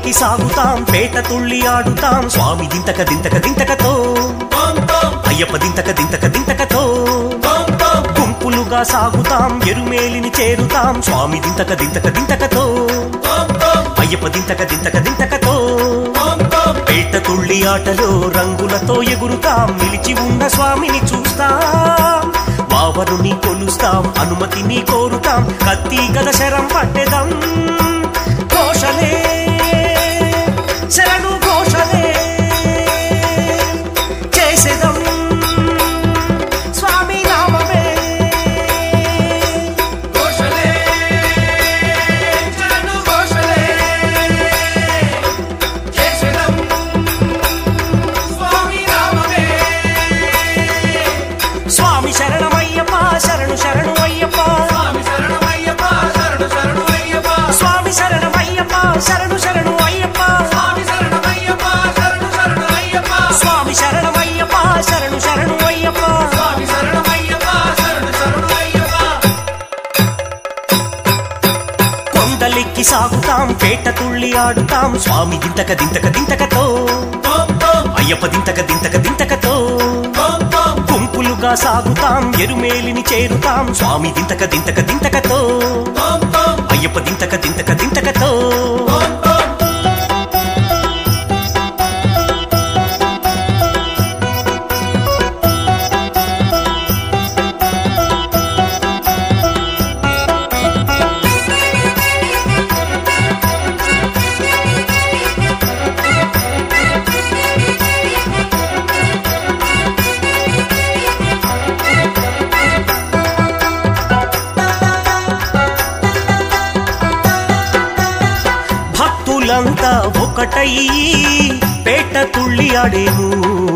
కొండలెక్కి సాగుతాం పేట తుళ్ళి ఆడుతాం స్వామి దింతక దింతక దింతకతో అయ్యప్ప దింతక దింతక దింతకతో గుంపులుగా సాగుతాం ఎరుమేలిని చేరుతాం స్వామి దింతక దింతక దింతకతో అయ్యప్ప దింతక దింతక దింతకతో పేట తుళ్ళి ఆటలో రంగులతో ఎగురుతాం నిలిచి ఉన్న స్వామిని చూస్తాం వావరుని కొలుస్తాం అనుమతిని కోరుతాం కత్తి గద శరం పట్టెదం ఘోషలే శరణు ఘోషలే చేసేదం స్వామి నామమే ఘోషలే శరణు ఘోషలే చేసేదం స్వామి నామమే స్వామి శరణమయ్యప్ప శరణు శరణు అయ్యప్ప స్వామి శరణమయ్యప్ప శరణు శరణు అయ్యప్ప స్వామి శరణమయ్యప్ప శరణు శరణు అయ్యప్ప స్వామి శరణమయ్యప్ప శరణు శరణు అయ్యప్ప స్వామి శరణమయ్యప్ప శరణు శరణు అయ్యప్ప స్వామి శరణమయ్యప్ప శరణు శరణు అయ్యప్ప కొండలెక్కి సాగుతాం పేట తుళ్ళి ఆడుతాం స్వామి దింతక దింతక దింతకతో అయ్యప్ప దింతక దింతక దింతకతో గుంపులుగా సాగుతాం ఎరుమేలిని చేరుతాం స్వామి దింతక దింతక దింతకతో అయ్యప్ప దింతక దింతక దింతకతో భక్తులంతా ఒకటయ్యి పేట తుళ్ళి ఆడేము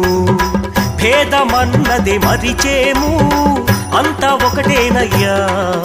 భేదమన్నదే మరిచేము అంతా ఒకటేనయ్యా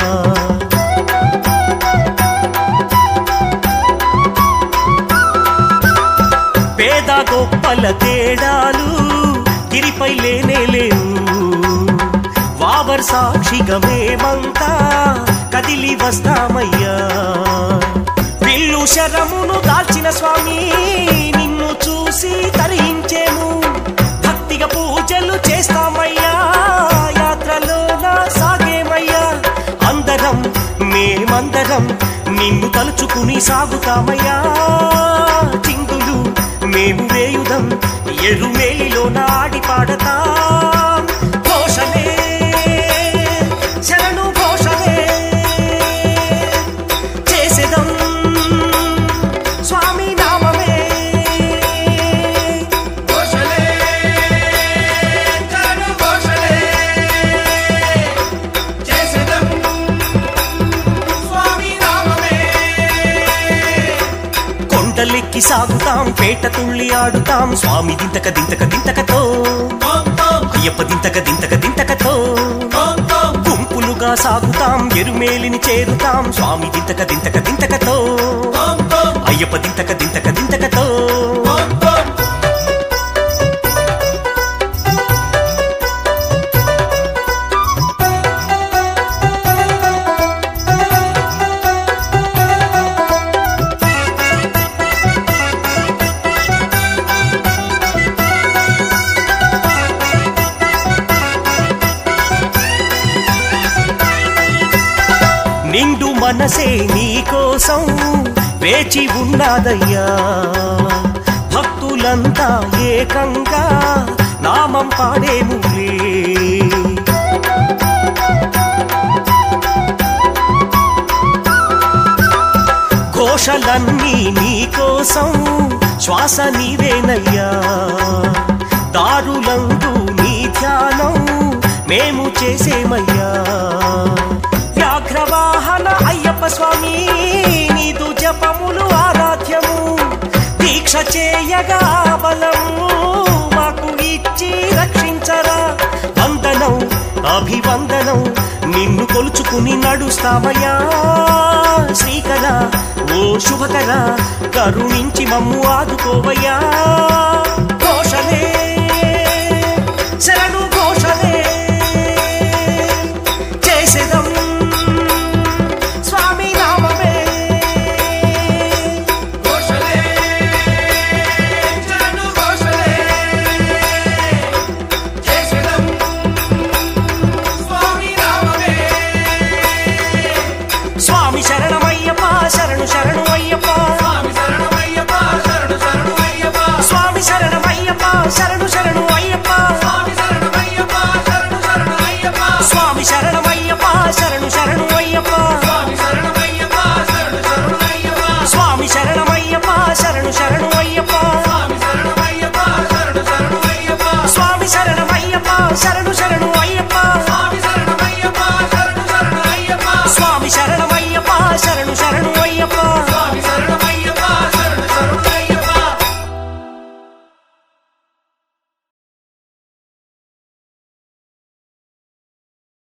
పేద గొప్పల తేడాలు గిరిపై లేనే లేవు వావర్ సాక్షిగా మేమంతా కదిలి వస్తామయ్యా విల్లు శరమును దాల్చిన స్వామి నిన్ను చూసి తరించేము భక్తిగా పూజలు చేస్తామయ్యా యాత్రలోన సాగేమయ్యా అందరం మేమందరం నిన్ను తలుచుకుని సాగుతామయ్యా చింగులు మేము వేయుదం ఎరుమేలిలోన ఆడి పాడతాం ఘోషలే శరణు ఘోషలే చేసేదం స్వామి నామమే ఘోషలే శరణు ఘోషలే చేసేదం స్వామి నామమే కొండలెక్కి సాగుతాం పేట తుళ్ళి ఆడుతాం స్వామి దింతక దింతక దింతకతో అయ్యప్ప దింతక దింతక దింతకతో గుంపులుగా సాగుతాం ఎరుమేలిని చేరుతాం స్వామి దింతక దింతక దింతకతో అయ్యప్ప దింతక దింతక దింతకతో నిండు మనసే నీకోసం వేచి ఉన్నాదయ్యా భక్తులంతా ఏకంగా నామం పాడేములే ఘోషలన్నీ నీకోసం శ్వాస నీవేనయ్యా దారులందు నీ ధ్యానం మేము చేసేమయ్యా వ్యాఘ్రవాహన అయ్యప్ప స్వామి నీదు జపములు ఆరాధ్యము దీక్ష చేయగా బలము మాకు ఇచ్చి రక్షించరా వందనం అభివందనం నిన్ను కొలుచుకుని నడుస్తామయ్యా శ్రీకర ఓ శుభకర కరుణించి మమ్ము ఆదుకోవయ్యా